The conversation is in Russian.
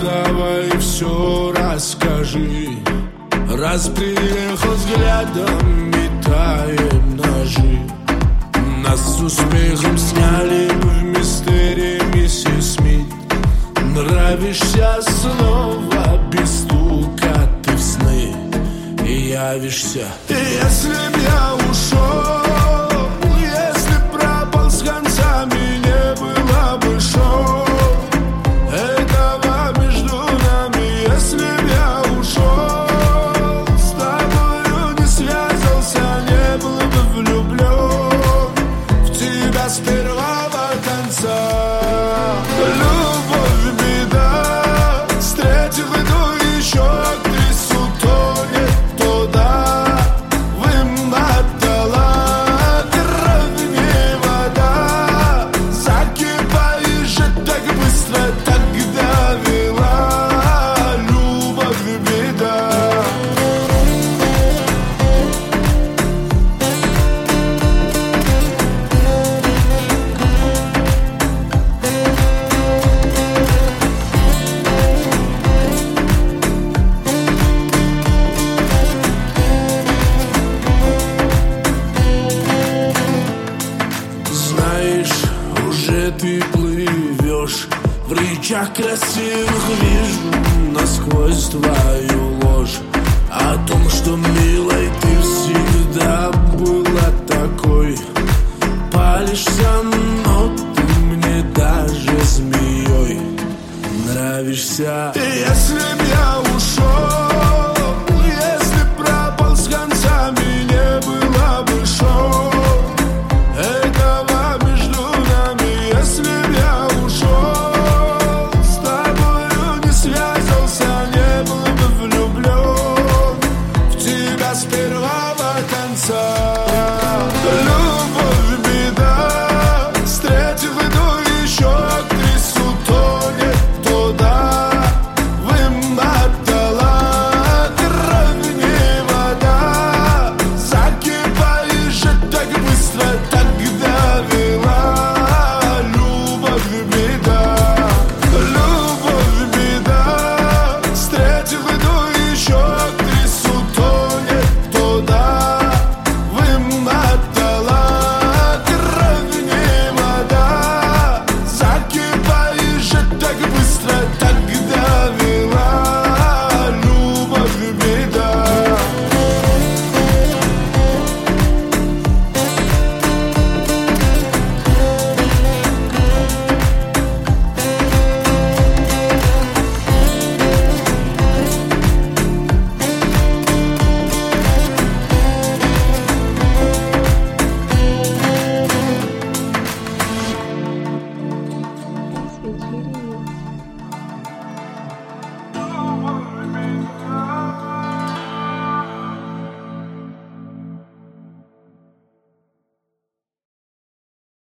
давай все расскажи. Раз приехал, взглядом метаем ножи. Нас с успехом сняли в мистерии миссис Смит. Нравишься снова без стука ты в сны и явишься. И если б я ушел, если б пропал с концами, не было бы шоу этого между нами. Если б я ушел, с тобою не связался, не был бы влюблен в тебя с первого конца. Любовь беда, встретив иду еще актрису, тонет туда, вымотала кровь не вода. Закипаешь так быстро, так довела. Любовь беда. Знаешь, уже ты плывешь в речах красивых, вижу насквозь твою ложь. О том, что, милой, ты всегда была такой. Палишься, но ты мне даже змеей нравишься. И если б я ушел,